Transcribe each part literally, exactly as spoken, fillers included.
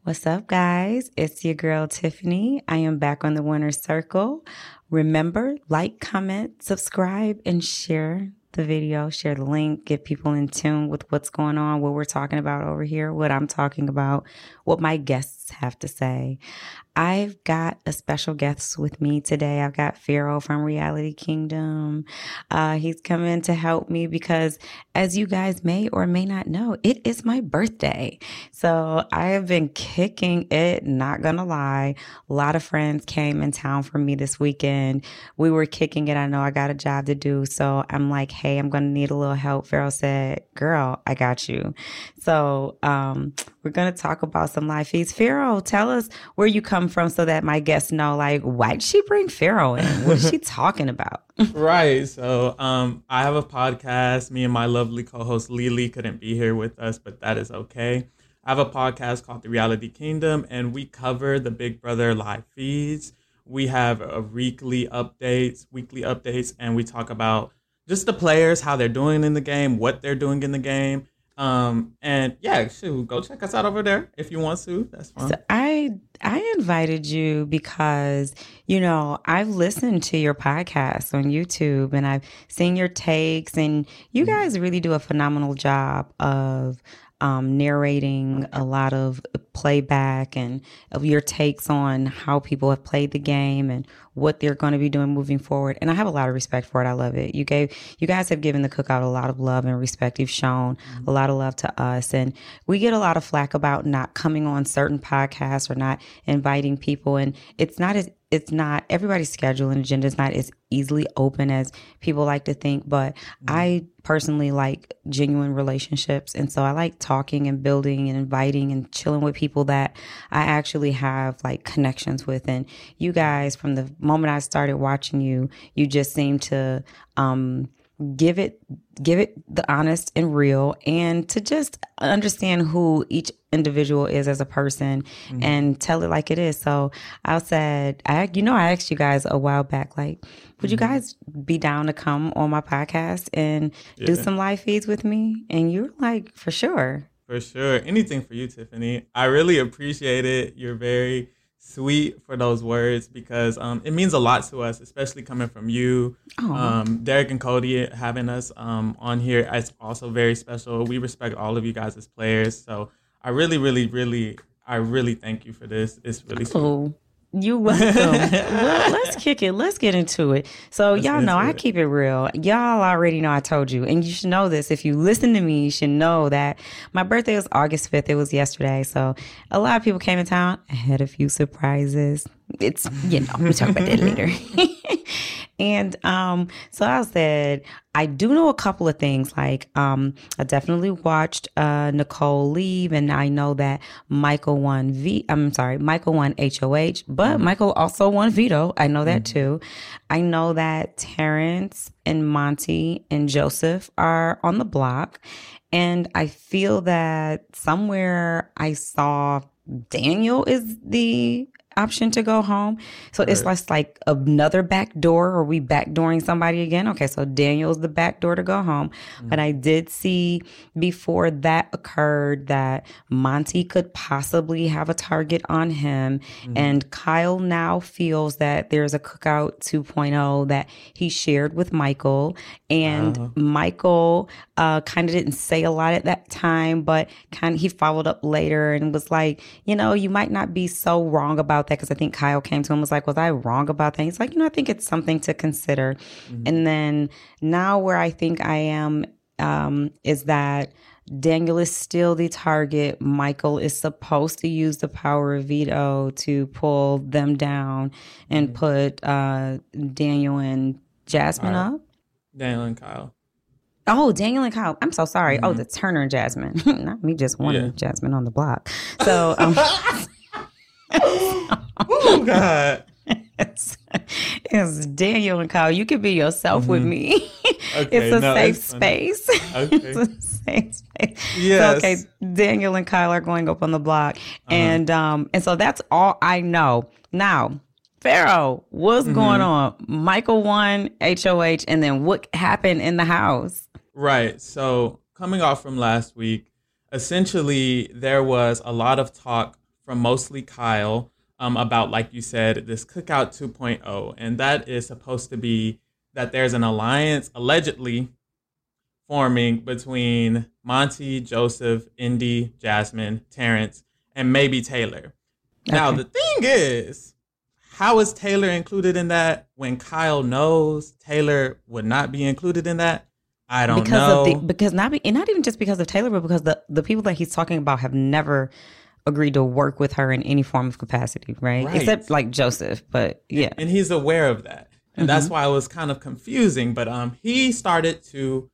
What's up, guys? It's your girl, Tiffany. I am back on the Winner's Circle. Remember, like, comment, subscribe, and share the video. Share the link. Get people in tune with what's going on, what we're talking about over here, what I'm talking about, what my guests have to say. I've got a special guest with me today. I've got Pharaoh from Reality Kingdom. Uh, he's coming to help me because, as you guys may or may not know, it is my birthday. So I have been kicking it, not gonna lie. A lot of friends came in town for me this weekend. We were kicking it. I know I got a job to do. So I'm like, hey, I'm gonna need a little help. Pharaoh said, girl, I got you. So um, we're gonna talk about some live feeds. Pharaoh, tell us where you come from so that my guests know, like, why did she bring Pharaoh in? What is she talking about? Right. So um, I have a podcast. Me and my lovely co-host Lily couldn't be here with us, but that is okay. I have a podcast called The Reality Kingdom, and we cover the Big Brother live feeds. We have a weekly updates, weekly updates, and we talk about just the players, how they're doing in the game, what they're doing in the game. Um, and yeah, shoot, go check us out over there if you want to. That's fine. So I I invited you because, you know, I've listened to your podcast on YouTube and I've seen your takes, and you guys really do a phenomenal job of um, narrating a lot of playback and of your takes on how people have played the game and what they're going to be doing moving forward. And I have a lot of respect for it. I love it. You gave, you guys have given the Cookout a lot of love and respect. You've shown mm-hmm. a lot of love to us. And we get a lot of flack about not coming on certain podcasts or not inviting people. And it's not as, it's not, everybody's schedule and agenda is not as easily open as people like to think. But mm-hmm. I personally like genuine relationships. And so I like talking and building and inviting and chilling with people that I actually have like connections with. And you guys, from the moment I started watching you, you just seem to um, give it, give it the honest and real, and to just understand who each individual is as a person mm-hmm. and tell it like it is. So I said, I, you know, I asked you guys a while back, like, would mm-hmm. you guys be down to come on my podcast and yeah. do some live feeds with me? And you were like, for sure. For sure. Anything for you, Tiffany. I really appreciate it. You're very sweet for those words because um, it means a lot to us, especially coming from you. Um, Derek and Cody having us um, on here is also very special. We respect all of you guys as players. So I really, really, really, I really thank you for this. It's really sweet. Oh, you're welcome. Well, let's kick it. Let's get into it. So let's y'all know I keep it real. Y'all already know I told you, and you should know this. If you listen to me, you should know that my birthday was August fifth. It was yesterday. So a lot of people came in town. I had a few surprises. It's, you know, we'll talk about that later. And um, so I said, I do know a couple of things. Like um, I definitely watched uh, Nicole leave, and I know that Michael won V. I'm sorry, Michael won H O H, but mm-hmm. Michael also won veto. I know that mm-hmm. too. I know that Terrence and Monty and Joseph are on the block, and I feel that somewhere I saw Daniel is the option to go home. So right. it's less like another back door. Are we backdooring somebody again? Okay, so Daniel's the back door to go home. Mm-hmm. But I did see before that occurred that Monty could possibly have a target on him. Mm-hmm. And Kyle now feels that there's a Cookout two point oh that he shared with Michael. And uh-huh. Michael uh, kind of didn't say a lot at that time, but kind of he followed up later and was like, you know, you might not be so wrong about that, because I think Kyle came to him and was like, was I wrong about that? He's like, you know, I think it's something to consider. Mm-hmm. And then now where I think I am um, is that Daniel is still the target. Michael is supposed to use the power of veto to pull them down and mm-hmm. put uh, Daniel and Jasmine Kyle. up. Daniel and Kyle. Oh, Daniel and Kyle. I'm so sorry. Mm-hmm. Oh, the Turner and Jasmine. Not me just wanting yeah. Jasmine on the block. So, um, oh, God. It's, it's Daniel and Kyle. You can be yourself mm-hmm. with me. Okay, it's a no, safe it's space. Okay. It's a safe space. Yes. So, okay, Daniel and Kyle are going up on the block. Uh-huh. And um, and so that's all I know. Now, Pharaoh, what's mm-hmm. going on? Michael won H O H, and then what happened in the house? Right. So coming off from last week, essentially there was a lot of talk from Mostly Kyle um, about, like you said, this Cookout two point oh. And that is supposed to be that there's an alliance allegedly forming between Monte, Joseph, Indy, Jasmine, Terrence, and maybe Taylor. Okay. Now, the thing is, how is Taylor included in that when Kyle knows Taylor would not be included in that? I don't because know. Of the, because not be, and not even just because of Taylor, but because the, the people that he's talking about have never agreed to work with her in any form of capacity, right? right. Except like Joseph, but yeah. And he's aware of that. And mm-hmm. that's why it was kind of confusing. But um, he started to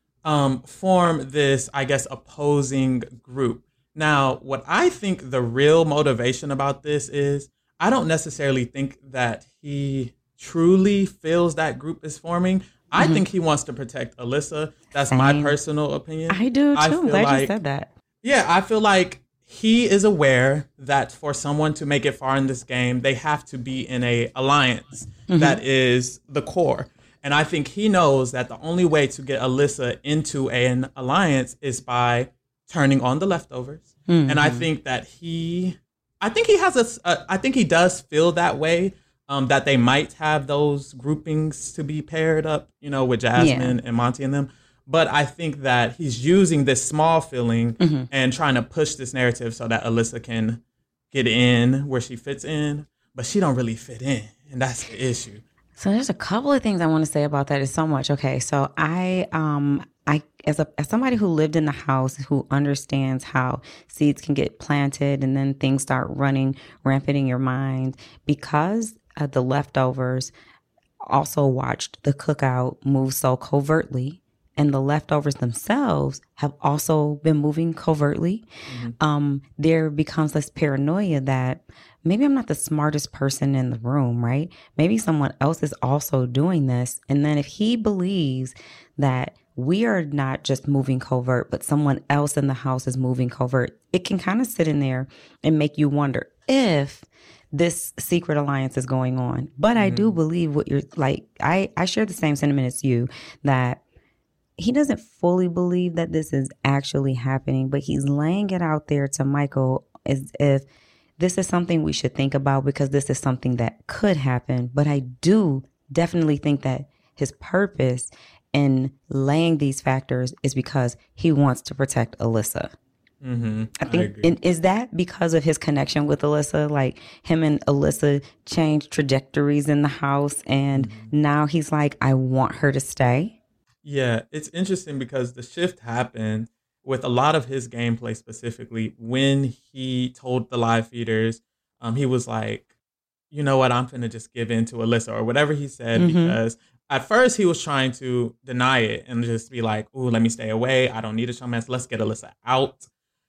um, form this, I guess, opposing group. Now, what I think the real motivation about this is, I don't necessarily think that he truly feels that group is forming. I mm-hmm. think he wants to protect Alyssa. That's Same. my personal opinion. I do, too. I feel Glad like, you said that. Yeah, I feel like he is aware that for someone to make it far in this game, they have to be in a alliance mm-hmm. that is the core. And I think he knows that the only way to get Alyssa into an alliance is by turning on the leftovers. Mm-hmm. And I think that he... I think he has a, a. I think he does feel that way. Um, that they might have those groupings to be paired up, you know, with Jasmine yeah. and Monte and them. But I think that he's using this small feeling mm-hmm. and trying to push this narrative so that Alyssa can get in where she fits in, but she don't really fit in, and that's the issue. So there's a couple of things I want to say about that. It's so much. Okay, so I um. I, as a as somebody who lived in the house, who understands how seeds can get planted and then things start running rampant in your mind, because uh, the leftovers also watched the Cookout move so covertly, and the leftovers themselves have also been moving covertly. Mm-hmm. Um, there becomes this paranoia that maybe I'm not the smartest person in the room, right? Maybe someone else is also doing this. And then if he believes that we are not just moving covert, but someone else in the house is moving covert, it can kind of sit in there and make you wonder if this secret alliance is going on. But mm-hmm. I do believe what you're like, I, I share the same sentiment as you, that he doesn't fully believe that this is actually happening, but he's laying it out there to Michael as if this is something we should think about because this is something that could happen. But I do definitely think that his purpose in laying these factors is because he wants to protect Alyssa. Mm-hmm. I think, I and is that because of his connection with Alyssa? Like him and Alyssa changed trajectories in the house, and mm-hmm. now he's like, I want her to stay. Yeah, it's interesting because the shift happened with a lot of his gameplay specifically when he told the live feeders, um, he was like, you know what, I'm finna just give in to Alyssa or whatever he said, mm-hmm. because at first, he was trying to deny it and just be like, ooh, let me stay away. I don't need a showmance. Let's get Alyssa out.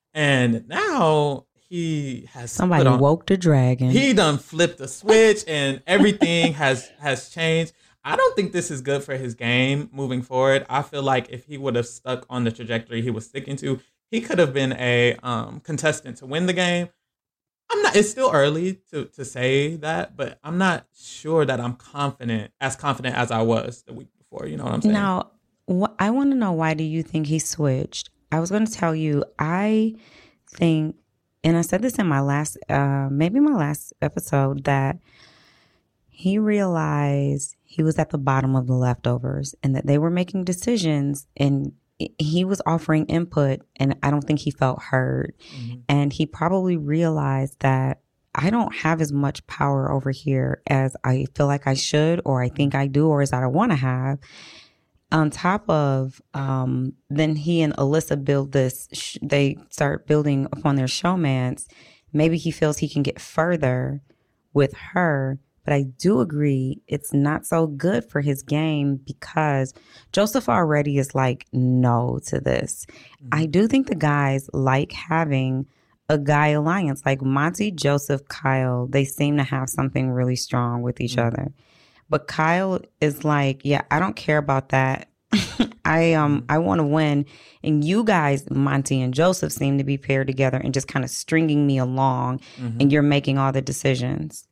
And now he has... Somebody on, woke the dragon. He done flipped the switch and everything has, has changed. I don't think this is good for his game moving forward. I feel like if he would have stuck on the trajectory he was sticking to, he could have been a um, contestant to win the game. I'm not, it's still early to, to say that, but I'm not sure that I'm confident, as confident as I was the week before. You know what I'm saying? Now, wh- I want to know, why do you think he switched? I was going to tell you, I think, and I said this in my last, uh, maybe my last episode, that he realized he was at the bottom of the leftovers and that they were making decisions, and he was offering input, and I don't think he felt heard. Mm-hmm. And he probably realized that I don't have as much power over here as I feel like I should, or I think I do, or as I want to have. On top of, um, then he and Alyssa build this, sh- they start building upon their showmance. Maybe he feels he can get further with her. But I do agree it's not so good for his game because Joseph already is like, no to this. Mm-hmm. I do think the guys like having a guy alliance, like Monte, Joseph, Kyle. They seem to have something really strong with each mm-hmm. other. But Kyle is like, yeah, I don't care about that. I um I want to win. And you guys, Monte and Joseph, seem to be paired together and just kind of stringing me along, mm-hmm. and you're making all the decisions.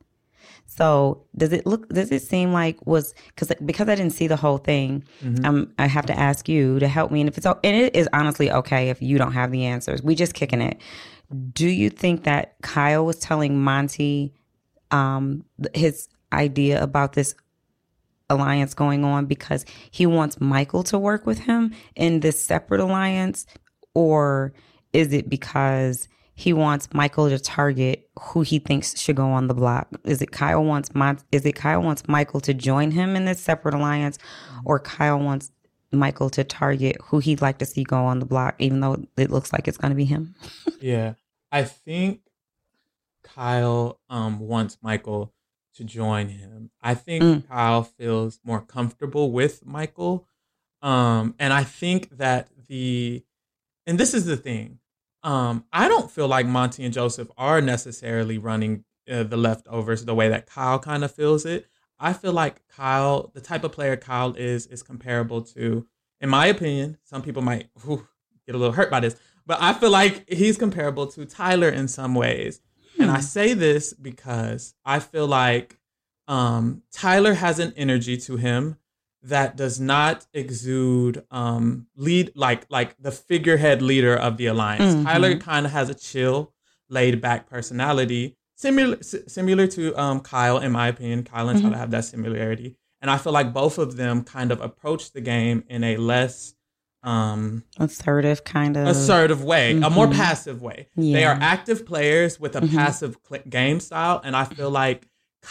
So does it look, does it seem like was, because because I didn't see the whole thing, mm-hmm. um, I have to ask you to help me. And if it's, and it is honestly okay if you don't have the answers. We just kicking it. do you think that Kyle was telling Monte um, his idea about this alliance going on because he wants Michael to work with him in this separate alliance? Or is it because he wants Michael to target who he thinks should go on the block? Is it Kyle wants Mon- is it Kyle wants Michael to join him in this separate alliance, or Kyle wants Michael to target who he'd like to see go on the block, even though it looks like it's going to be him? Yeah, I think Kyle um, wants Michael to join him. I think mm. Kyle feels more comfortable with Michael. Um, and I think that the, and this is the thing, um, I don't feel like Monte and Joseph are necessarily running uh, the leftovers the way that Kyle kind of feels it. I feel like Kyle, the type of player Kyle is, is comparable to, in my opinion, some people might whew, get a little hurt by this, but I feel like he's comparable to Tyler in some ways. And I say this because I feel like um, Tyler has an energy to him that does not exude um, lead like like the figurehead leader of the alliance. Mm-hmm. Tyler kind of has a chill, laid back personality, similar s- similar to um, Kyle, in my opinion. Kyle and mm-hmm. Tyler have that similarity, and I feel like both of them kind of approach the game in a less um assertive kind of assertive way, mm-hmm. a more passive way. Yeah. They are active players with a mm-hmm. passive cl- game style, and I feel like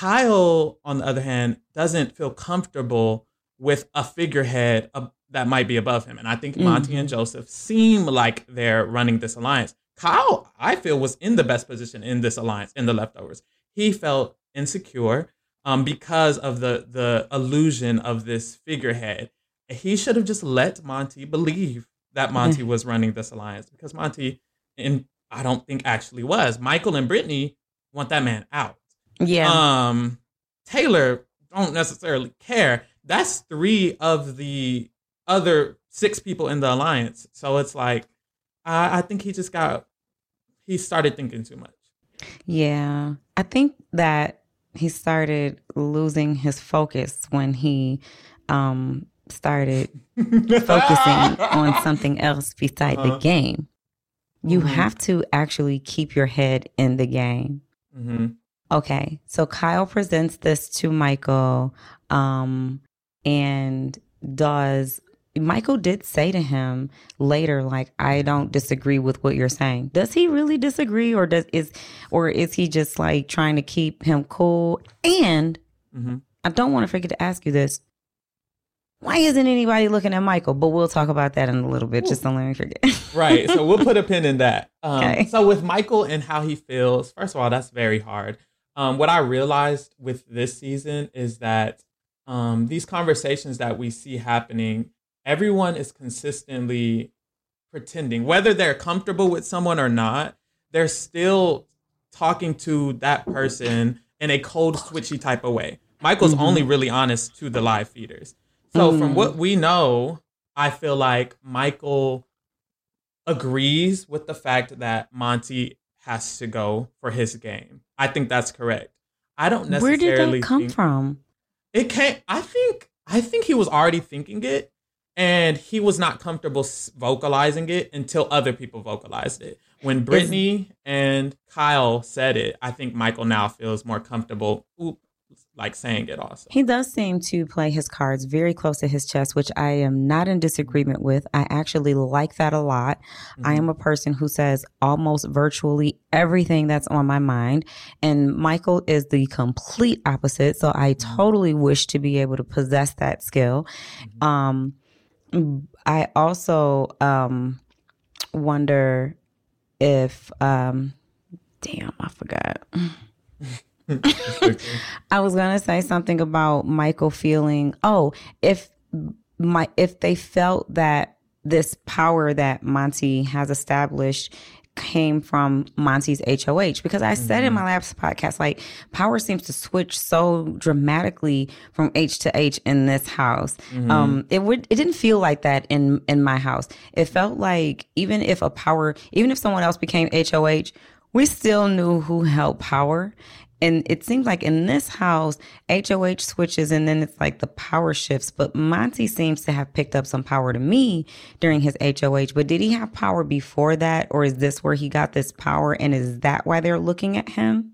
Kyle, on the other hand, doesn't feel comfortable with a figurehead uh, that might be above him. And I think mm-hmm. Monte and Joseph seem like they're running this alliance. Kyle, I feel, was in the best position in this alliance, in the leftovers. He felt insecure um because of the the illusion of this figurehead. He should have just let Monte believe that Monte was running this alliance, because Monte, and I don't think actually was. Michael and Brittany want that man out. Yeah. Um, Taylor don't necessarily care. That's three of the other six people in the alliance. So it's like, I, I think he just got, he started thinking too much. Yeah. I think that he started losing his focus when he, um, started focusing on something else beside uh-huh. the game. You mm-hmm. have to actually keep your head in the game. Mm-hmm. Okay, so Kyle presents this to Michael, um, and does Michael did say to him later, like, I don't disagree with what you're saying. Does he really disagree, or does is or is he just like trying to keep him cool? And mm-hmm. I don't want to forget to ask you this. Why isn't anybody looking at Michael? But we'll talk about that in a little bit. Ooh. Just don't let me forget. Right. So we'll put a pin in that. Um, okay. So with Michael and how he feels, first of all, that's very hard. Um, what I realized with this season is that um, these conversations that we see happening, everyone is consistently pretending, whether they're comfortable with someone or not, they're still talking to that person in a cold, switchy type of way. Michael's mm-hmm. only really honest to the live feeders. So mm. from what we know, I feel like Michael agrees with the fact that Monte has to go for his game. I think that's correct. I don't necessarily Where did that come think from? It came, I think, I think he was already thinking it, and he was not comfortable vocalizing it until other people vocalized it. When Brittany Is, and Kyle said it, I think Michael now feels more comfortable. Oop. Like saying it also. He does seem to play his cards very close to his chest, which I am not in disagreement with. I actually like that a lot. Mm-hmm. I am a person who says almost virtually everything that's on my mind. And Michael is the complete opposite. So I mm-hmm. totally wish to be able to possess that skill. Mm-hmm. Um, I also um, wonder if, um, damn, I forgot. I was gonna say something about Michael feeling, oh, if my if they felt that this power that Monte has established came from Monte's H O H, because I mm-hmm. said in my last podcast, like, power seems to switch so dramatically from H to H in this house. Mm-hmm. Um, it would it didn't feel like that in in my house. It felt like even if a power, even if someone else became H O H, we still knew who held power. And it seems like in this house, H O H switches and then it's like the power shifts. But Monty seems to have picked up some power to me during his H O H. But did he have power before that? Or is this where he got this power? And is that why they're looking at him?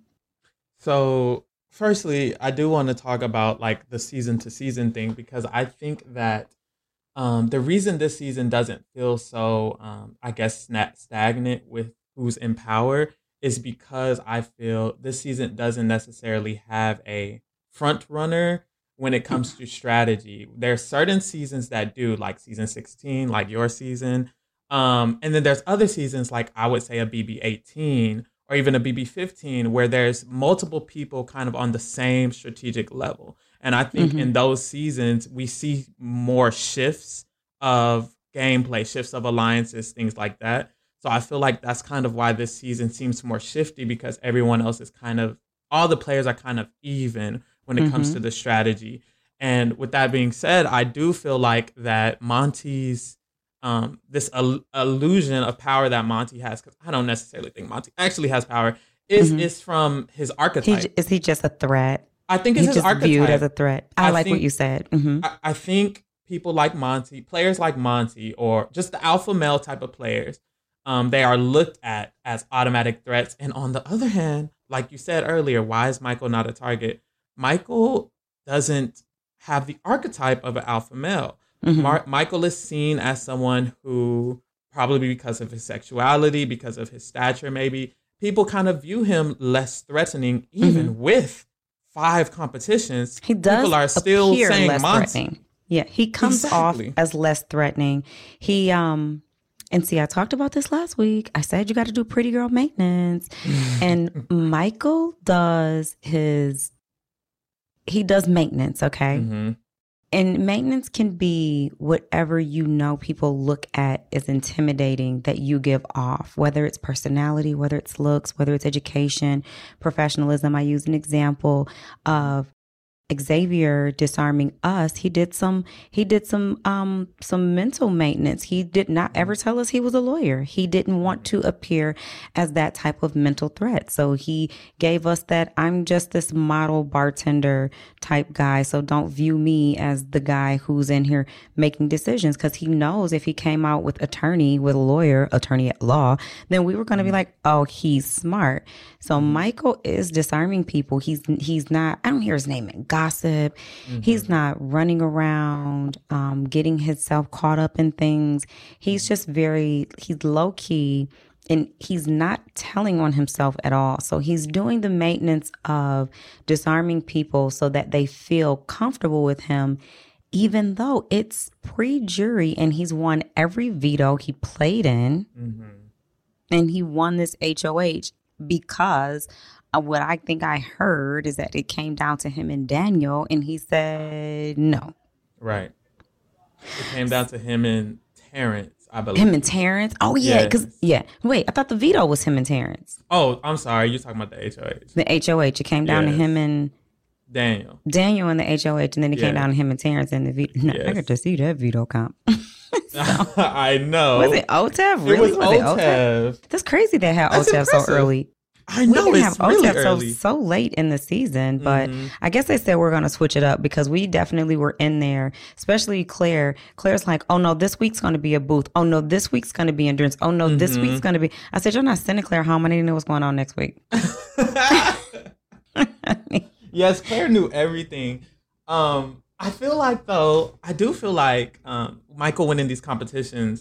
So firstly, I do want to talk about like the season to season thing, because I think that um, the reason this season doesn't feel so, um, I guess, sna- stagnant with who's in power is because I feel this season doesn't necessarily have a front runner when it comes to strategy. There are certain seasons that do, like season sixteen, like your season. Um, and then there's other seasons, like I would say a B B eighteen or even a B B fifteen, where there's multiple people kind of on the same strategic level. And I think mm-hmm. in those seasons, we see more shifts of gameplay, shifts of alliances, things like that. So I feel like that's kind of why this season seems more shifty, because everyone else is kind of, all the players are kind of even when it mm-hmm. comes to the strategy. And with that being said, I do feel like that Monty's, um, this il- illusion of power that Monty has, because I don't necessarily think Monty actually has power, is, mm-hmm. is from his archetype. He, is he just a threat? I think it's He's his just archetype. viewed as a threat. I, I like think, what you said. Mm-hmm. I, I think people like Monty, players like Monty, or just the alpha male type of players, Um, they are looked at as automatic threats. And on the other hand, like you said earlier, why is Michael not a target? Michael doesn't have the archetype of an alpha male. Mm-hmm. Mar- Michael is seen as someone who, probably because of his sexuality, because of his stature maybe, people kind of view him less threatening, even mm-hmm. with five competitions. He does people are still appear saying less Monty. Threatening. Yeah, he comes exactly. off as less threatening. He... um. And see, I talked about this last week. I said you got to do pretty girl maintenance. And Michael does his, he does maintenance, okay? Mm-hmm. And maintenance can be whatever you know people look at as intimidating that you give off, whether it's personality, whether it's looks, whether it's education, professionalism. I use an example of Xavier disarming us. He did some he did some um some mental maintenance. He did not ever tell us he was a lawyer. He didn't want to appear as that type of mental threat. So he gave us that I'm just this model bartender type guy. So don't view me as the guy who's in here making decisions, because he knows if he came out with attorney, with a lawyer, attorney at law, then we were going to be like, oh, he's smart. So Michael is disarming people. He's he's not, I don't hear his name in gossip. Mm-hmm. He's not running around, um, getting himself caught up in things. He's just very, he's low key, and he's not telling on himself at all. So he's doing the maintenance of disarming people so that they feel comfortable with him, even though it's pre-jury and he's won every veto he played in. Mm-hmm. And he won this H O H because uh, what I think I heard is that it came down to him and Daniel, and he said no. Right. It came down to him and Terrence, I believe. Him and Terrence? Oh, yeah. Because, yes. yeah. Wait, I thought the veto was him and Terrence. Oh, I'm sorry. You're talking about the H O H. The H O H. It came down yes. to him and Daniel. Daniel and the H O H, and then it yes. came down to him and Terrence and the veto. No, yes. I got to see that veto comp. So, I know. Was it O T E V? Really? It was, was O T E V. It O T E V. That's crazy they had O T E V so early. I know, we it's have really O T E V early. So, so late in the season, but mm-hmm. I guess they said we're going to switch it up because we definitely were in there, especially Claire. Claire's like, oh no, this week's going to be a booth. Oh no, this week's going to be endurance. Oh no, mm-hmm. this week's going to be. I said, you're not sending Claire home. I need to know what's going on next week. Yes, Claire knew everything. Um, I feel like, though, I do feel like um, Michael winning these competitions.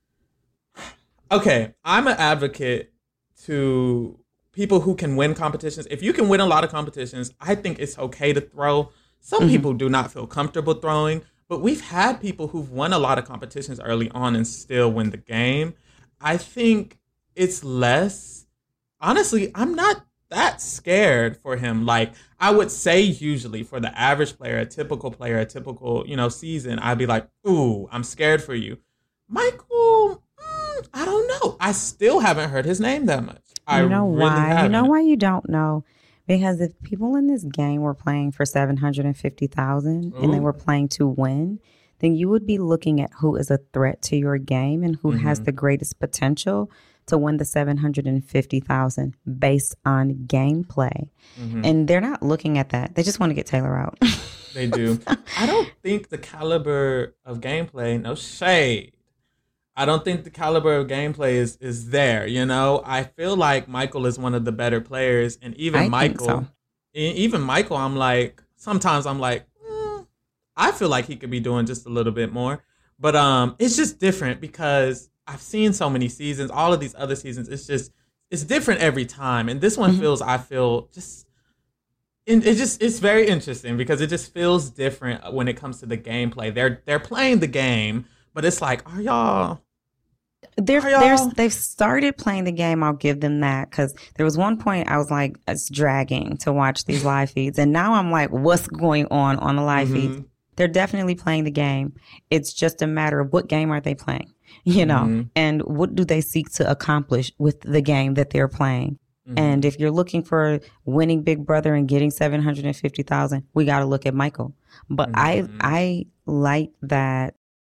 Okay, I'm an advocate to people who can win competitions. If you can win a lot of competitions, I think it's okay to throw. Some mm-hmm. people do not feel comfortable throwing, but we've had people who've won a lot of competitions early on and still win the game. I think it's less, honestly, I'm not that scared for him. Like, I would say usually for the average player, a typical player, a typical, you know, season, I'd be like, ooh, I'm scared for you. Michael, mm, I don't know. I still haven't heard his name that much. I you know really why? haven't. You know why you don't know? Because if people in this game were playing for seven hundred fifty thousand and they were playing to win, then you would be looking at who is a threat to your game and who mm-hmm. has the greatest potential to win the seven hundred fifty thousand dollars based on gameplay. Mm-hmm. And they're not looking at that. They just want to get Taylor out. They do. I don't think the caliber of gameplay, no shade. I don't think the caliber of gameplay is, is there, you know? I feel like Michael is one of the better players. And even I Michael, so. even Michael, I'm like, sometimes I'm like, mm, I feel like he could be doing just a little bit more. But um, it's just different because I've seen so many seasons, all of these other seasons. It's just, it's different every time. And this one mm-hmm. feels, I feel just, it, it just, it's very interesting because it just feels different when it comes to the gameplay. They're, they're playing the game, but it's like, are y'all, They're, they're, they've started playing the game. I'll give them that because there was one point I was like, it's dragging to watch these live feeds. And now I'm like, what's going on on the live mm-hmm. feeds? They're definitely playing the game. It's just a matter of what game are they playing, you know, mm-hmm. and what do they seek to accomplish with the game that they're playing. Mm-hmm. And if you're looking for winning Big Brother and getting seven hundred fifty thousand, we got to look at Michael. But mm-hmm. I I like that.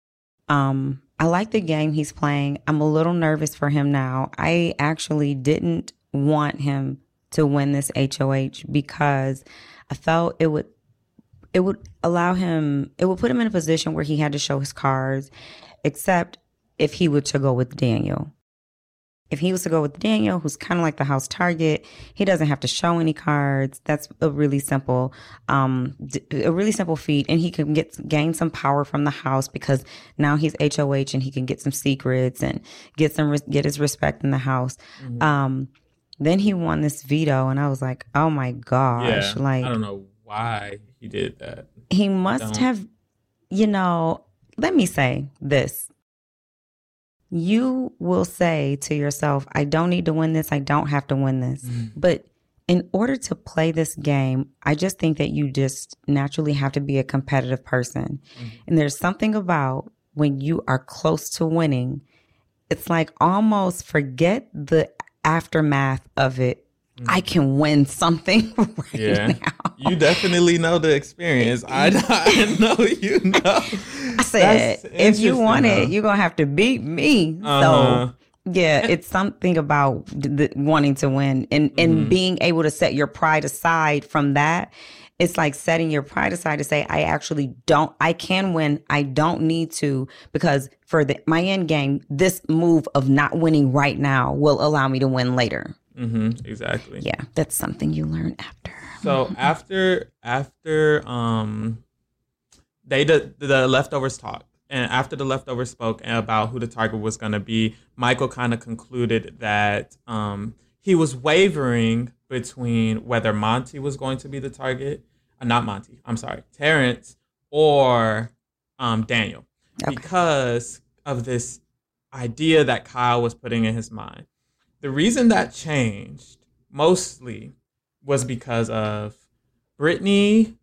Um. I like the game he's playing. I'm a little nervous for him now. I actually didn't want him to win this H O H because I felt it would it would allow him, it would put him in a position where he had to show his cards, except if he were to go with Daniel. If he was to go with Daniel, who's kind of like the house target, he doesn't have to show any cards. That's a really simple, um, a really simple feat, and he can get gain some power from the house because now he's H O H and he can get some secrets and get some get his respect in the house. Mm-hmm. Um, then he won this veto, and I was like, oh my gosh, yeah, like I don't know why he did that. He must have, you know. Let me say this. You will say to yourself, I don't need to win this. I don't have to win this. Mm. But in order to play this game, I just think that you just naturally have to be a competitive person. Mm. And there's something about when you are close to winning, it's like almost forget the aftermath of it. Mm. I can win something right yeah. now. You definitely know the experience. I, I know you know. I said, if you want it, you're going to have to beat me. Uh-huh. So, yeah, it's something about the, wanting to win and, and mm-hmm. being able to set your pride aside from that. It's like setting your pride aside to say, I actually don't, I can win. I don't need to, because for the, my end game, this move of not winning right now will allow me to win later. Mm-hmm, exactly. Yeah, that's something you learn after. So after after um, they the, the leftovers talked, and after the leftovers spoke about who the target was going to be, Michael kind of concluded that um, he was wavering between whether Monte was going to be the target, uh, not Monte, I'm sorry, Terrence or um, Daniel, okay. because of this idea that Kyle was putting in his mind. The reason that changed mostly was because of Brittany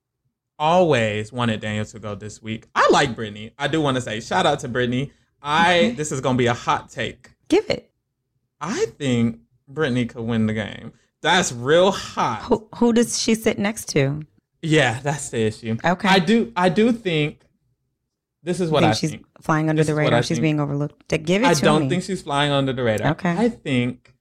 always wanted Daniel to go this week. I like Brittany. I do want to say shout out to Brittany. I okay. This is going to be a hot take. Give it. I think Brittany could win the game. That's real hot. Who, who does she sit next to? Yeah, that's the issue. Okay. I do I do think this is what think I she's think. Flying under this the radar. She's think. being overlooked. To give it I to don't me. think she's flying under the radar. Okay. I think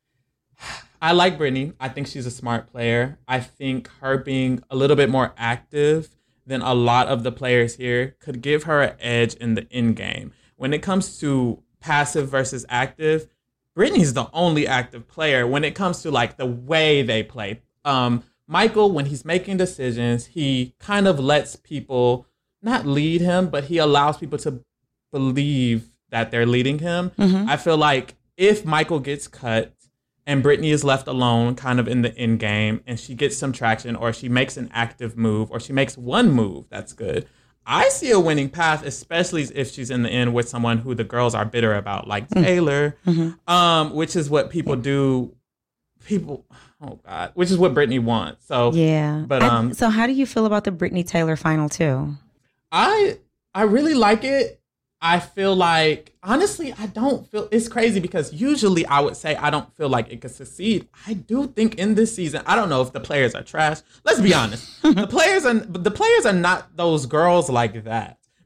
I like Brittany. I think she's a smart player. I think her being a little bit more active than a lot of the players here could give her an edge in the end game. When it comes to passive versus active, Brittany's the only active player when it comes to like the way they play. Um, Michael, when he's making decisions, he kind of lets people not lead him, but he allows people to believe that they're leading him. Mm-hmm. I feel like if Michael gets cut and Brittany is left alone kind of in the end game and she gets some traction or she makes an active move or she makes one move that's good, I see a winning path, especially if she's in the end with someone who the girls are bitter about, like mm-hmm. Taylor, mm-hmm. um, which is what people do. People, oh God, which is what Brittany wants. So yeah. But um, I, so how do you feel about the Brittany Taylor final two? I I really like it. I feel like, honestly, I don't feel, it's crazy because usually I would say I don't feel like it could succeed. I do think in this season, I don't know if the players are trash. Let's be honest. the players are the players are not those girls like that.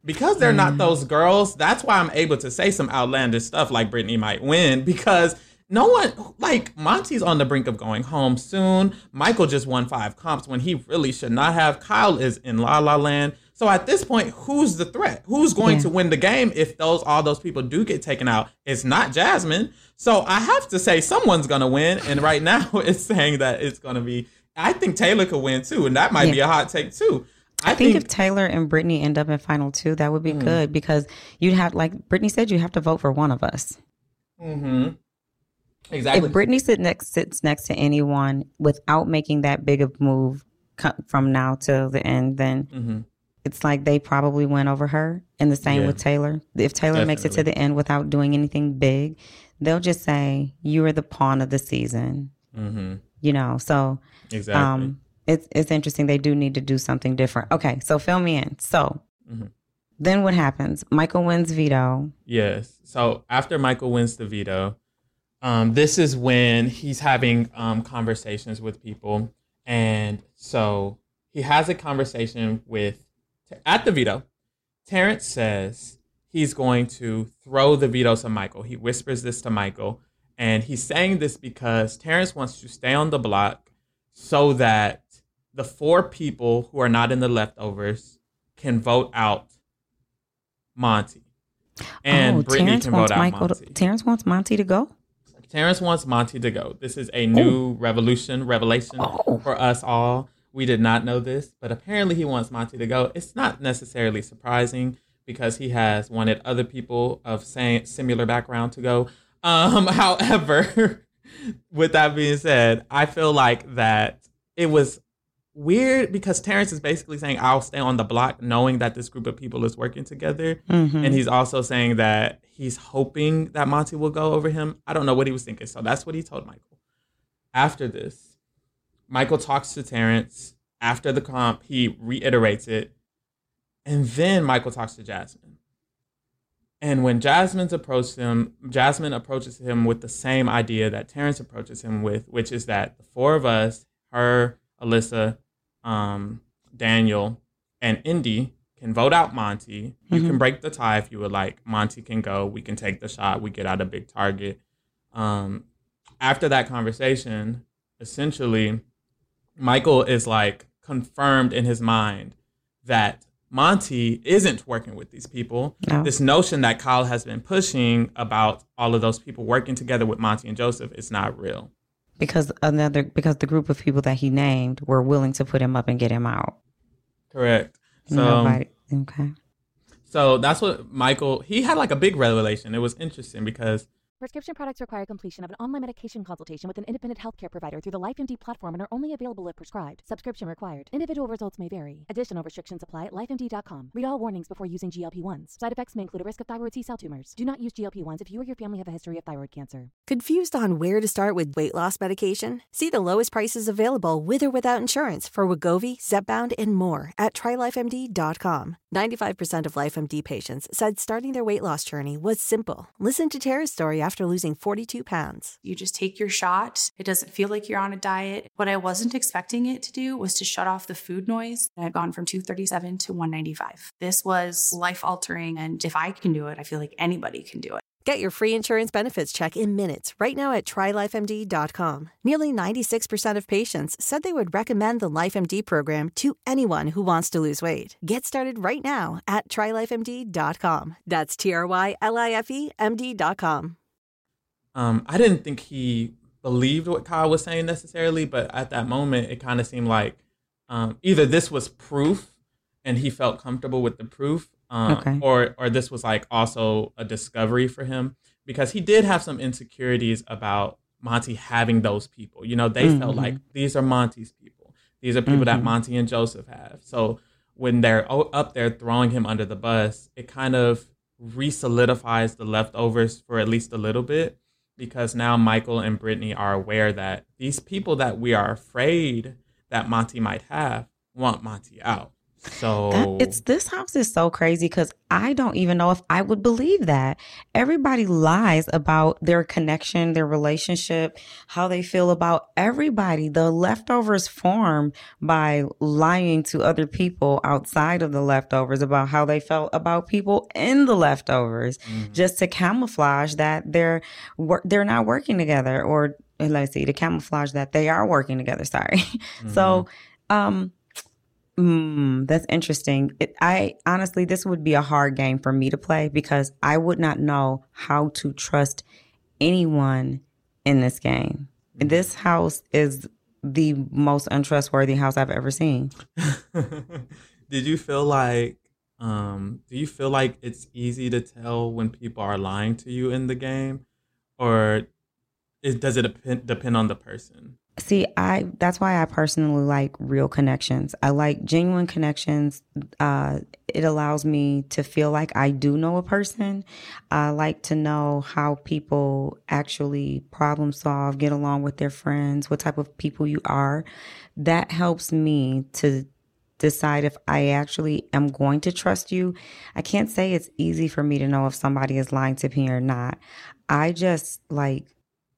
because they're Yeah. not those girls, that's why I'm able to say some outlandish stuff like Brittany might win, because no one, like, Monty's on the brink of going home soon. Michael just won five comps when he really should not have. Kyle is in La La Land. So at this point, who's the threat? Who's going Yeah. to win the game if those all those people do get taken out? It's not Jasmine. So I have to say someone's going to win. And right now it's saying that it's going to be, I think Taylor could win too. And that might Yeah. be a hot take too. I, I think, think if Taylor and Brittany end up in final two, that would be mm. good, because you'd have, like Brittany said, you have to vote for one of us. Mm-hmm. Exactly. If Brittany sits next, sits next to anyone without making that big of move from now till the end, then mm-hmm. it's like they probably went over her. And the same yeah. with Taylor. If Taylor Definitely. makes it to the end without doing anything big, they'll just say, you are the pawn of the season. Mm-hmm. You know, so exactly. um, it's, it's interesting. They do need to do something different. Okay, so fill me in. So mm-hmm. then what happens? Michael wins veto. Yes. So after Michael wins the veto, Um, this is when he's having um, conversations with people. And so he has a conversation with, at the veto, Terrence says he's going to throw the veto to Michael. He whispers this to Michael. And he's saying this because Terrence wants to stay on the block so that the four people who are not in the leftovers can vote out Monty. And oh, Brittany Terrence can wants vote out Michael Monty. To, Terrence wants Monty to go? Terrence wants Monty to go. This is a new Ooh. revolution, revelation oh. for us all. We did not know this, but apparently he wants Monty to go. It's not necessarily surprising because he has wanted other people of same similar background to go. Um, however, with that being said, I feel like that it was weird because Terrence is basically saying, I'll stay on the block knowing that this group of people is working together. Mm-hmm. And he's also saying that he's hoping that Monty will go over him. I don't know what he was thinking. So that's what he told Michael. After this, Michael talks to Terrence. After the comp, he reiterates it. And then Michael talks to Jasmine. And when Jasmine's approached him, Jasmine approaches him with the same idea that Terrence approaches him with, which is that the four of us, her, Alyssa, um, Daniel, and Indy can vote out Monty. You mm-hmm. can break the tie if you would like. Monty can go. We can take the shot. We get out a big target. Um, after that conversation, essentially, Michael is like confirmed in his mind that Monty isn't working with these people. No. This notion that Kyle has been pushing about all of those people working together with Monty and Joseph is not real. Because another, because the group of people that he named were willing to put him up and get him out. Correct. So, Nobody, okay. So that's what Michael, he had like a big revelation. It was interesting because prescription products require completion of an online medication consultation with an independent healthcare provider through the LifeMD platform and are only available if prescribed. Subscription required. Individual results may vary. Additional restrictions apply at life M D dot com. Read all warnings before using G L P ones. Side effects may include a risk of thyroid C-cell tumors. Do not use G L P ones if you or your family have a history of thyroid cancer. Confused on where to start with weight loss medication? See the lowest prices available with or without insurance for Wegovy, Zepbound, and more at try life M D dot com. ninety-five percent of LifeMD patients said starting their weight loss journey was simple. Listen to Tara's story after losing forty-two pounds. You just take your shot. It doesn't feel like you're on a diet. What I wasn't expecting it to do was to shut off the food noise. I'd gone from two thirty-seven to one ninety-five. This was life-altering, and if I can do it, I feel like anybody can do it. Get your free insurance benefits check in minutes right now at try life M D dot com. Nearly ninety-six percent of patients said they would recommend the LifeMD program to anyone who wants to lose weight. Get started right now at try life M D dot com. That's T R Y L I F E M D dot com. Um, I didn't think he believed what Kyle was saying necessarily, but at that moment, it kind of seemed like um, either this was proof and he felt comfortable with the proof, um, okay. or or this was like also a discovery for him, because he did have some insecurities about Monty having those people. You know, they mm-hmm. felt like these are Monty's people. These are people mm-hmm. that Monty and Joseph have. So when they're up there throwing him under the bus, it kind of re-solidifies the leftovers for at least a little bit, because now Michael and Brittany are aware that these people that we are afraid that Monty might have want Monty out. So That, it's this house is so crazy because I don't even know if I would believe that. Everybody lies about their connection, their relationship, how they feel about everybody. The leftovers form by lying to other people outside of the leftovers about how they felt about people in the leftovers, mm-hmm. just to camouflage that they're they're not working together, or let's see, to camouflage that they are working together. Sorry. Mm-hmm. So, um. Mm, that's interesting. It, I honestly, this would be a hard game for me to play because I would not know how to trust anyone in this game. Mm-hmm. This house is the most untrustworthy house I've ever seen. Did you feel like, um, do you feel like it's easy to tell when people are lying to you in the game, or is, does it depend, depend on the person? See, I that's why I personally like real connections. I like genuine connections. Uh, it allows me to feel like I do know a person. I like to know how people actually problem solve, get along with their friends, what type of people you are. That helps me to decide if I actually am going to trust you. I can't say it's easy for me to know if somebody is lying to me or not. I just like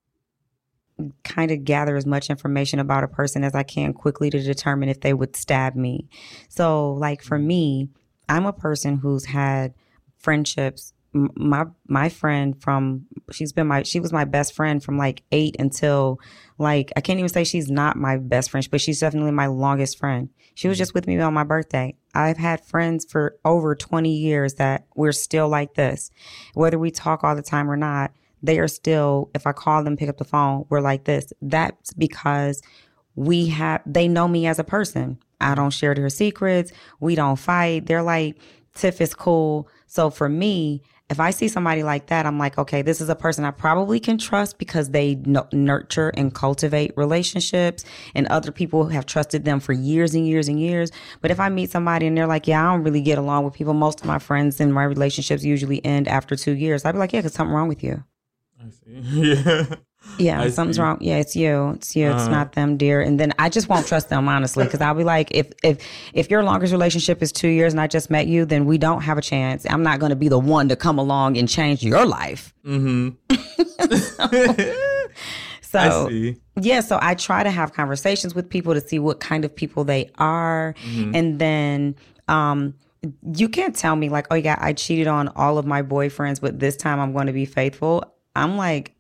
kind of gather as much information about a person as I can quickly to determine if they would stab me. So like for me, I'm a person who's had friendships. My my friend from she's been my she was my best friend from like eight until like I can't even say she's not my best friend, but she's definitely my longest friend. She was just with me on my birthday. I've had friends for over twenty years that we're still like this. Whether we talk all the time or not, they are still, if I call them, pick up the phone, we're like this. That's because we have, they know me as a person. I don't share their secrets. We don't fight. They're like, Tiff is cool. So for me, if I see somebody like that, I'm like, okay, this is a person I probably can trust because they n- nurture and cultivate relationships, and other people have trusted them for years and years and years. But if I meet somebody and they're like, yeah, I don't really get along with people. Most of my friends and my relationships usually end after two years. I'd be like, yeah, because something wrong with you. I see. Yeah. Yeah, I something's see. wrong. Yeah, it's you. It's you. It's Uh-huh. not them, dear. And then I just won't trust them, honestly, because I'll be like, if if if your longest relationship is two years and I just met you, then we don't have a chance. I'm not going to be the one to come along and change your life. Mm-hmm. So, I see. yeah, so I try to have conversations with people to see what kind of people they are. Mm-hmm. And then um, you can't tell me like, oh, yeah, I cheated on all of my boyfriends, but this time I'm going to be faithful. I'm like,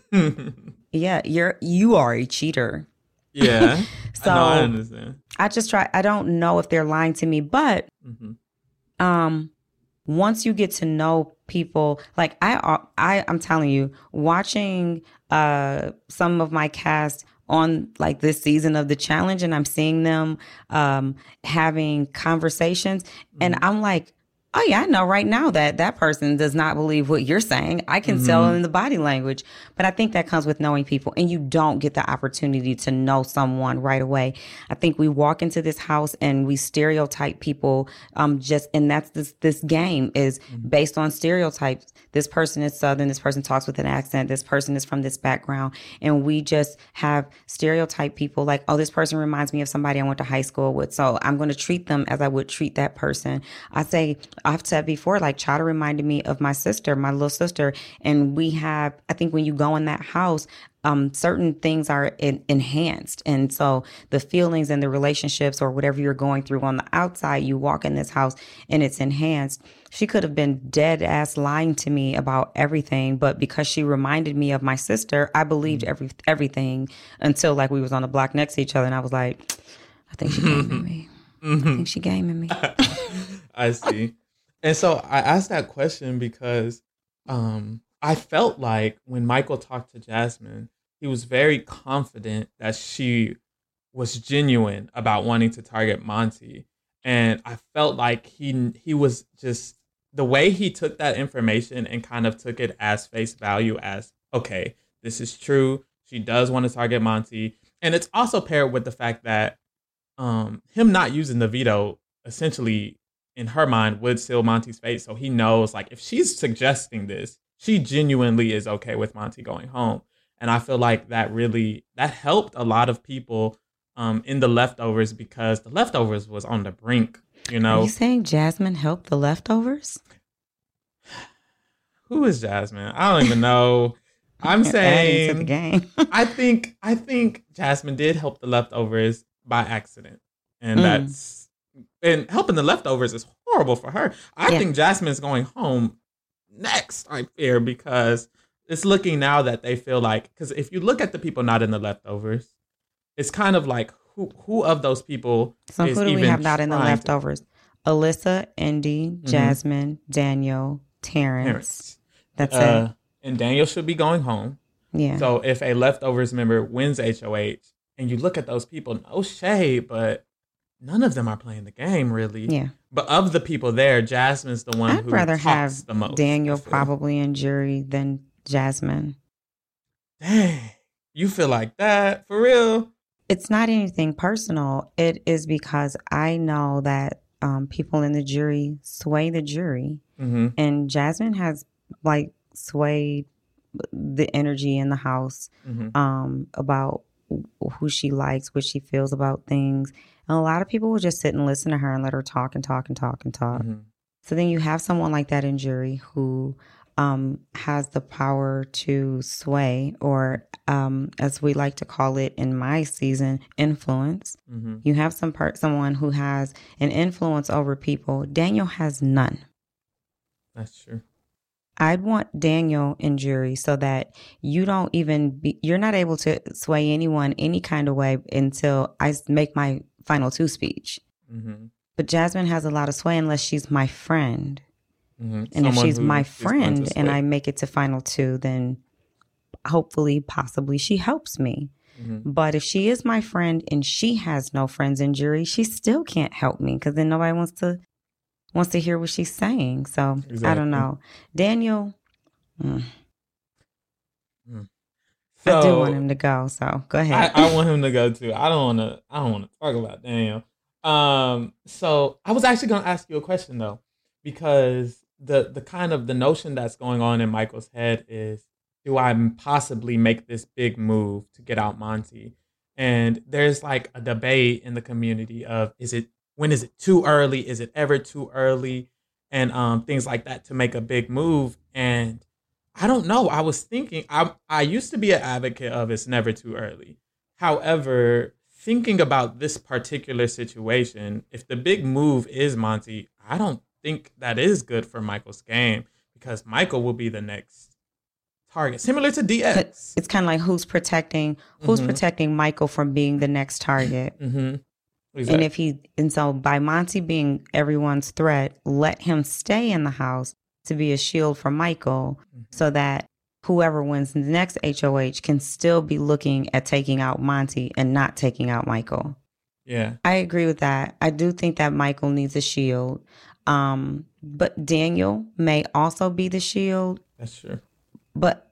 yeah, you're you are a cheater. Yeah. So I know, I understand. I just try. I don't know if they're lying to me, but Mm-hmm. um, once you get to know people, like I, I, I'm telling you, watching uh some of my cast on like this season of The Challenge, and I'm seeing them um having conversations, mm-hmm. and I'm like, oh yeah, I know right now that that person does not believe what you're saying. I can Mm-hmm. tell in the body language. But I think that comes with knowing people, and you don't get the opportunity to know someone right away. I think we walk into this house and we stereotype people um, just, and that's this, this game is Mm-hmm. based on stereotypes. This person is Southern. This person talks with an accent. This person is from this background. And we just have stereotype people like, oh, this person reminds me of somebody I went to high school with. So I'm going to treat them as I would treat that person. I say, I've said before, like Chada reminded me of my sister, my little sister. And we have, I think when you go in that house, um, certain things are in, enhanced. And so the feelings and the relationships or whatever you're going through on the outside, you walk in this house and it's enhanced. She could have been dead ass lying to me about everything. But because she reminded me of my sister, I believed every everything until like we was on the block next to each other. And I was like, I think she gaming me. I think she gaming me. I see. And so I asked that question because um, I felt like when Michael talked to Jasmine, he was very confident that she was genuine about wanting to target Monty. And I felt like he he was just, the way he took that information and kind of took it as face value as, okay, this is true. She does want to target Monty. And it's also paired with the fact that um, him not using the veto essentially in her mind would seal Monty's fate. So he knows like if she's suggesting this, she genuinely is okay with Monty going home. And I feel like that really, that helped a lot of people um, in the leftovers because the leftovers was on the brink You know, are you saying Jasmine helped the leftovers? Who is Jasmine? I don't even know. I'm You're adding saying to the game. I think I think Jasmine did help the leftovers by accident, and Mm. that's and helping the leftovers is horrible for her. I Yeah. think Jasmine's going home next. I fear because it's looking now that they feel like because if you look at the people not in the leftovers, it's kind of like who who of those people So is who do we even have not in the trying to- leftovers? Alyssa, Indy, Jasmine, Daniel, Terrence. Parents. That's Uh, and Daniel should be going home. it. Yeah. So if a leftovers member wins H O H, and you look at those people, no shade, but none of them are playing the game really. yeah. But of the people there, Jasmine's the one I'd who rather talks have the most. Daniel I feel. probably in jury than Jasmine. Dang, you feel like that for real? It's not anything personal. It is because I know that um, people in the jury sway the jury. Mm-hmm. And Jasmine has like swayed the energy in the house Mm-hmm. um, about who she likes, what she feels about things. And a lot of people will just sit and listen to her and let her talk and talk and talk and talk. Mm-hmm. So then you have someone like that in jury who um, has the power to sway, or um, as we like to call it in my season, influence. Mm-hmm. You have some part, someone who has an influence over people. Daniel has none. That's true. I'd want Daniel in jury so that you don't even be, you're not able to sway anyone any kind of way until I make my final two speech. Mm-hmm. But Jasmine has a lot of sway unless she's my friend. Mm-hmm. And if Someone she's who my is going to friend and sway. I make it to final two, then hopefully, possibly she helps me. Mm-hmm. But if she is my friend and she has no friends in jury, she still can't help me because then nobody wants to wants to hear what she's saying. So I Exactly. don't know. Daniel, mm, So, I do want him to go. So go I, ahead. I want him to go too. I don't want to. I don't want to talk about Daniel. Um. So I was actually going to ask you a question though, because the the kind of the notion that's going on in Michael's head is, do I possibly make this big move to get out Monty? And there's like a debate in the community of is it when is it too early? Is it ever too early? And um things like that to make a big move. And I don't know. I was thinking, I I used to be an advocate of it's never too early. However, thinking about this particular situation, if the big move is Monty, I don't think that is good for Michael's game because Michael will be the next target, similar to D X. It's kind of like who's protecting who's Mhm. protecting Michael from being the next target. Mm-hmm. And if he and so by Monty being everyone's threat, let him stay in the house to be a shield for Michael, so that whoever wins the next H O H can still be looking at taking out Monty and not taking out Michael. yeah, I agree with that. I do think that Michael needs a shield. Um, but Daniel may also be the shield, that's true. but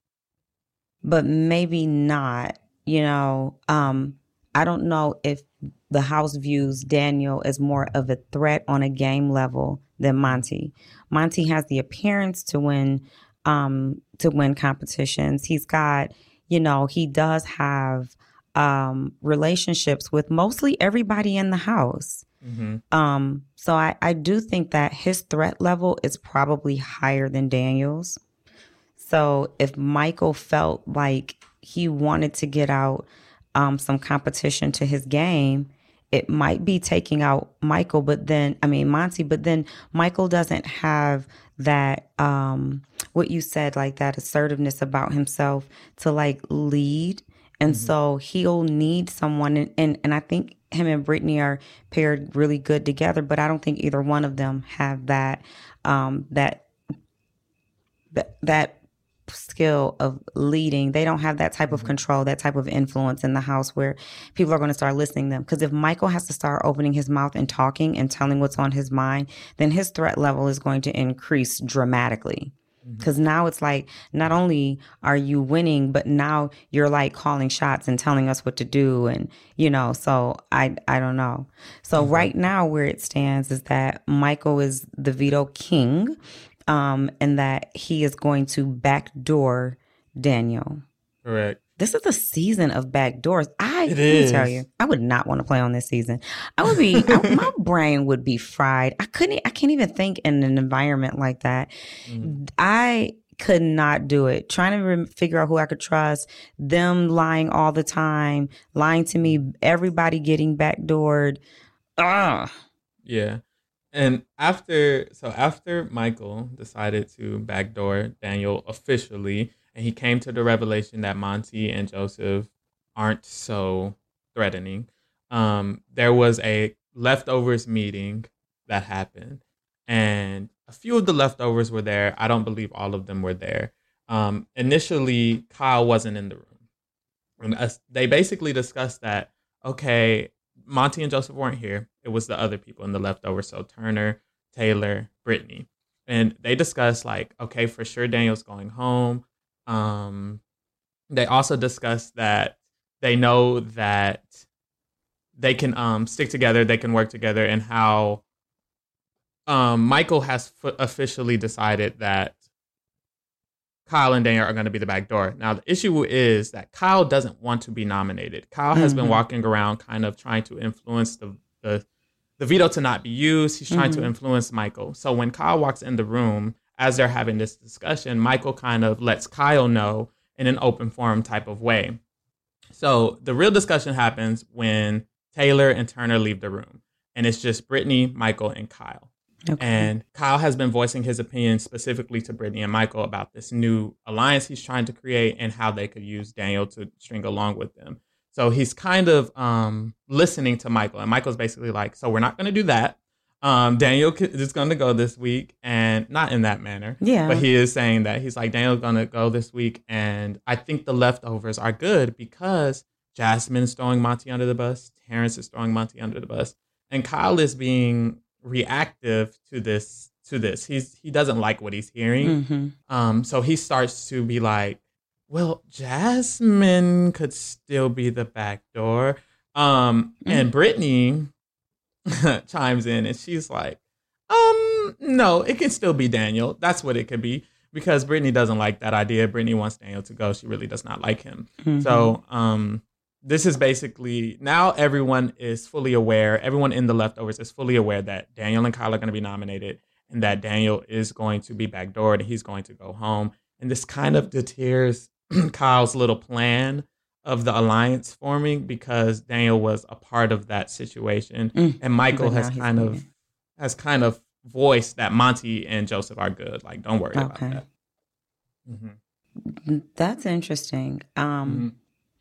but maybe not. You know, um, I don't know if the house views Daniel as more of a threat on a game level than Monty. Monty has the appearance to win um, to win competitions. He's got, you know, he does have um, relationships with mostly everybody in the house. Mm-hmm. Um, so I, I do think that his threat level is probably higher than Daniel's. So if Michael felt like he wanted to get out um, some competition to his game, it might be taking out Michael, but then, I mean, Monty, but then Michael doesn't have that, um, what you said, like that assertiveness about himself to like lead. And mm-hmm. so he'll need someone. And, and, and I think him and Brittany are paired really good together, but I don't think either one of them have that, um, that, that, that, skill of leading. They don't have that type of control, that type of influence in the house where people are going to start listening to them. Because if Michael has to start opening his mouth and talking and telling what's on his mind, then his threat level is going to increase dramatically. Because mm-hmm. now it's like, not only are you winning, but now you're like calling shots and telling us what to do. And, you know, so I, I don't know. So mm-hmm. right now where it stands is that Michael is the veto king. Um, and that he is going to backdoor Daniel. Correct. This is the season of backdoors. I It let me is. tell you, I would not want to play on this season. I would be, I, my brain would be fried. I couldn't, I can't even think in an environment like that. Mm. I could not do it. Trying to re- figure out who I could trust, them lying all the time, lying to me, everybody getting backdoored. Ugh. Yeah. And after, so after Michael decided to backdoor Daniel officially, and he came to the revelation that Monty and Joseph aren't so threatening, um, there was a leftovers meeting that happened. And a few of the leftovers were there. I don't believe all of them were there. Um, initially, Kyle wasn't in the room. And us, they basically discussed that, okay, Monty and Joseph weren't here. It was the other people in the leftovers. So Turner, Taylor, Brittany. And they discussed like, okay, for sure Daniel's going home. Um, they also discussed that they know that they can um, stick together, they can work together, and how um, Michael has f- officially decided that Kyle and Daniel are going to be the back door. Now, the issue is that Kyle doesn't want to be nominated. Kyle has mm-hmm. been walking around kind of trying to influence the, the, the veto to not be used. He's trying mm-hmm. to influence Michael. So when Kyle walks in the room, as they're having this discussion, Michael kind of lets Kyle know in an open forum type of way. So the real discussion happens when Taylor and Turner leave the room. And it's just Brittany, Michael, and Kyle. Okay. And Kyle has been voicing his opinion specifically to Brittany and Michael about this new alliance he's trying to create and how they could use Daniel to string along with them. So he's kind of um, listening to Michael. And Michael's basically like, so we're not going to do that. Um, Daniel is going to go this week, and not in that manner. Yeah. But he is saying that he's like, Daniel's going to go this week. And I think the leftovers are good because Jasmine's throwing Monty under the bus. Terrence is throwing Monty under the bus. And Kyle is being reactive to this. To this, he's he doesn't like what he's hearing. Mm-hmm. Um, so he starts to be like, well, Jasmine could still be the back door. Um, mm-hmm. And Brittany chimes in and she's like, um, no, it can still be Daniel. That's what it could be, because Brittany doesn't like that idea. Brittany wants Daniel to go. She really does not like him. Mm-hmm. So um, this is basically, now everyone is fully aware. Everyone in the leftovers is fully aware that Daniel and Kyle are going to be nominated and that Daniel is going to be backdoored and he's going to go home. And this kind of deters Kyle's little plan of the alliance forming, because Daniel was a part of that situation, mm, and Michael has kind of being. has kind of voiced that Monty and Joseph are good. Like, don't worry okay. about that. Mm-hmm. That's interesting. Um,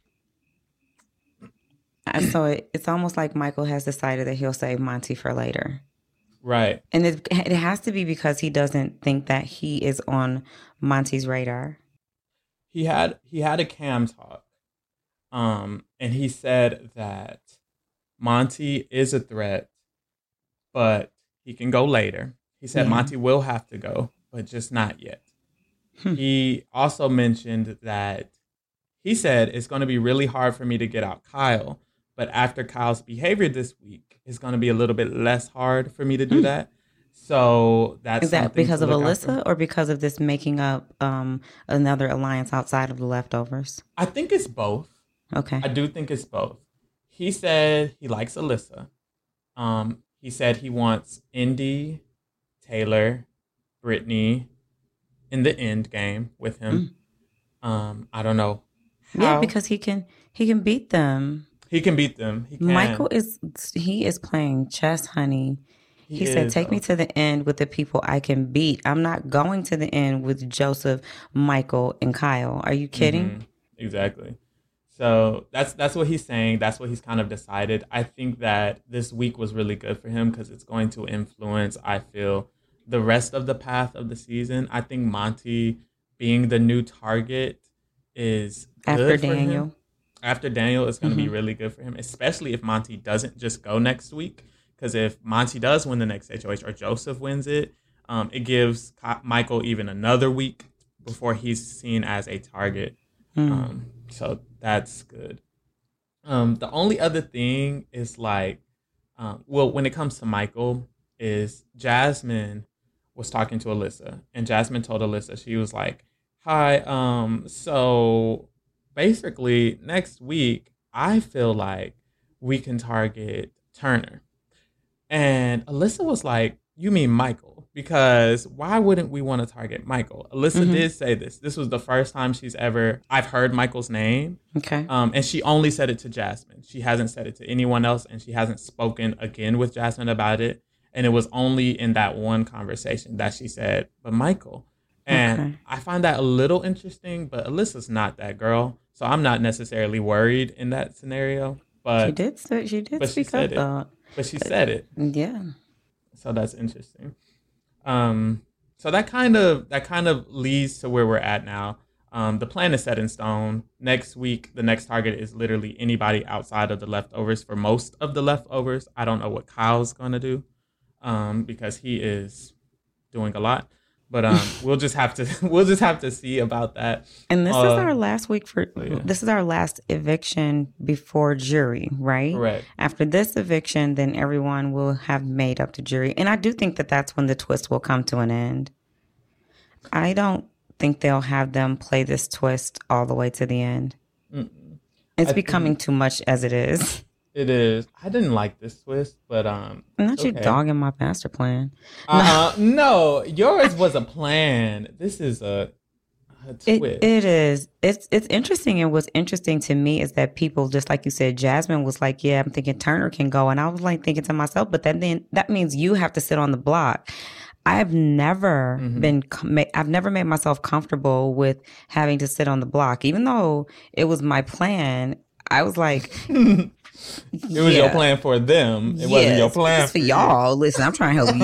mm-hmm. So it, it's almost like Michael has decided that he'll save Monty for later, right? And it it has to be because he doesn't think that he is on Monty's radar. He had he had a cam talk. Um, and he said that Monty is a threat, but he can go later. He said yeah. Monty will have to go, but just not yet. Hmm. He also mentioned that he said it's going to be really hard for me to get out Kyle, but after Kyle's behavior this week, it's going to be a little bit less hard for me to do hmm. that. So that's is that because of Alyssa or because of this making up um, another alliance outside of the leftovers? I think it's both. Okay. I do think it's both. He said he likes Alyssa. Um, he said he wants Indy, Taylor, Brittany in the end game with him. Mm. Um, I don't know how. Yeah, because he can he can beat them. He can beat them. He can. Michael is he is playing chess, honey. He, he said, take though. me to the end with the people I can beat. I'm not going to the end with Joseph, Michael, and Kyle. Are you kidding? Mm-hmm. Exactly. So that's that's what he's saying. That's what he's kind of decided. I think that this week was really good for him because it's going to influence, I feel, the rest of the path of the season. I think Monty being the new target is after good for Daniel. Him. After Daniel, it's going to mm-hmm. be really good for him, especially if Monty doesn't just go next week. Because if Monty does win the next H O H or Joseph wins it, um, it gives Michael even another week before he's seen as a target. Mm. Um, so that's good. Um, the only other thing is like, um, well, when it comes to Michael, is Jasmine was talking to Alyssa, and Jasmine told Alyssa, she was like, "Hi, um, so basically, next week, I feel like we can target Turner. And Alyssa was like, you mean Michael? Because why wouldn't we want to target Michael? Alyssa mm-hmm. did say this. This was the first time she's ever, I've heard Michael's name. Okay. Um, and she only said it to Jasmine. She hasn't said it to anyone else, and she hasn't spoken again with Jasmine about it. And it was only in that one conversation that she said, but Michael. And okay. I find that a little interesting, but Alyssa's not that girl. So I'm not necessarily worried in that scenario. But she did say, she did but speak she said up, it. though. But she said it. Yeah. So that's interesting. Um, so that kind of that kind of leads to where we're at now. Um, the plan is set in stone. Next week, the next target is literally anybody outside of the leftovers. For most of the leftovers, I don't know what Kyle's gonna do, um, because he is doing a lot. But um, we'll just have to we'll just have to see about that. And this uh, is our last week for yeah. this is our last eviction before jury, right? Correct. After this eviction, then everyone will have made up the jury, and I do think that that's when the twist will come to an end. I don't think they'll have them play this twist all the way to the end. Mm-mm. It's I becoming think... too much as it is. It is. I didn't like this twist, but um, I'm not okay. you dogging my master plan. Uh, no. no, yours was a plan. This is a, a twist. It, it is. It's it's interesting, and what's interesting to me is that people, just like you said, Jasmine was like, "Yeah, I'm thinking Turner can go," and I was like thinking to myself, "But then, then that means you have to sit on the block." I've never mm-hmm. been. I've never made myself comfortable with having to sit on the block, even though it was my plan. I was like. It was yeah. your plan for them. It yes, wasn't your plan for, for y'all. Listen, I'm trying to help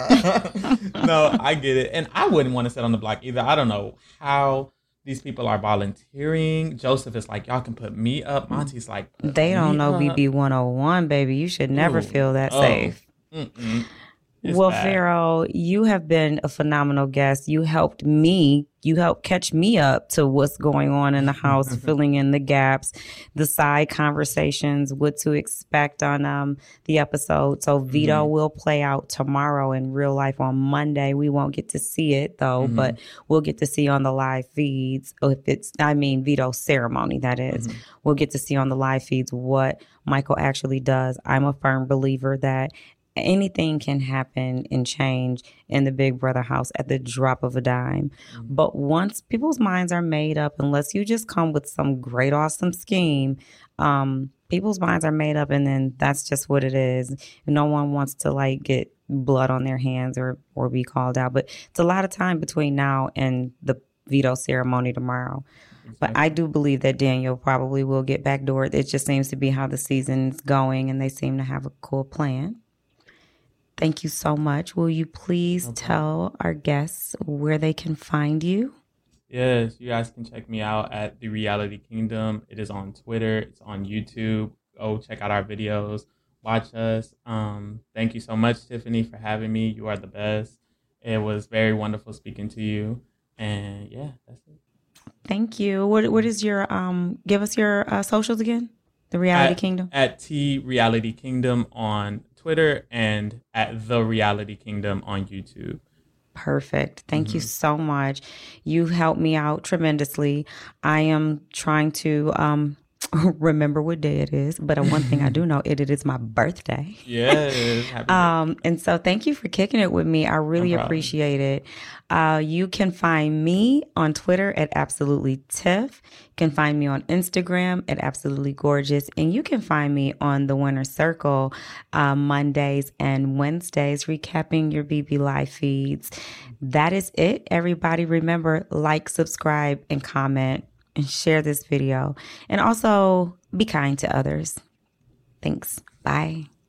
you. No, I get it. And I wouldn't want to sit on the block either. I don't know how these people are volunteering. Joseph is like, y'all can put me up. Monty's like, they don't know up. B B one oh one, baby. You should never Ooh. feel that oh. safe. Mm-mm. It's well, bad. Pharaoh, you have been a phenomenal guest. You helped me. You helped catch me up to what's going on in the house, filling in the gaps, the side conversations, what to expect on um, the episode. So Vito mm-hmm. will play out tomorrow in real life on Monday. We won't get to see it, though, mm-hmm. but we'll get to see on the live feeds. If it's, I mean, Vito's ceremony, that is. Mm-hmm. We'll get to see on the live feeds what Michael actually does. I'm a firm believer that anything can happen and change in the Big Brother house at the drop of a dime. Mm-hmm. But once people's minds are made up, unless you just come with some great, awesome scheme, um, people's minds are made up, and then that's just what it is. No one wants to like get blood on their hands or, or be called out. But it's a lot of time between now and the veto ceremony tomorrow. Exactly. But I do believe that Daniel probably will get backdoored. It just seems to be how the season's going, and they seem to have a cool plan. Thank you so much. Will you please no tell our guests where they can find you? Yes, you guys can check me out at The Reality Kingdom. It is on Twitter. It's on YouTube. Go check out our videos. Watch us. Um, thank you so much, Tiffany, for having me. You are the best. It was very wonderful speaking to you. And yeah, that's it. Thank you. What What is your, um? give us your uh, socials again? The Reality at, Kingdom? At T Reality Kingdom on Twitter and at The Reality Kingdom on YouTube. Perfect. Thank mm-hmm. you so much. You helped me out tremendously. I am trying to um, remember what day it is, but one thing I do know, it, it is my birthday. Yes. Happy um, and so thank you for kicking it with me. I really no appreciate it. Uh, you can find me on Twitter at Absolutely Tiff. You can find me on Instagram at Absolutely Gorgeous. And you can find me on The Winner Circle uh, Mondays and Wednesdays, recapping your B B Live feeds. That is it. Everybody remember, like, subscribe, and comment, and share this video. And also be kind to others. Thanks. Bye.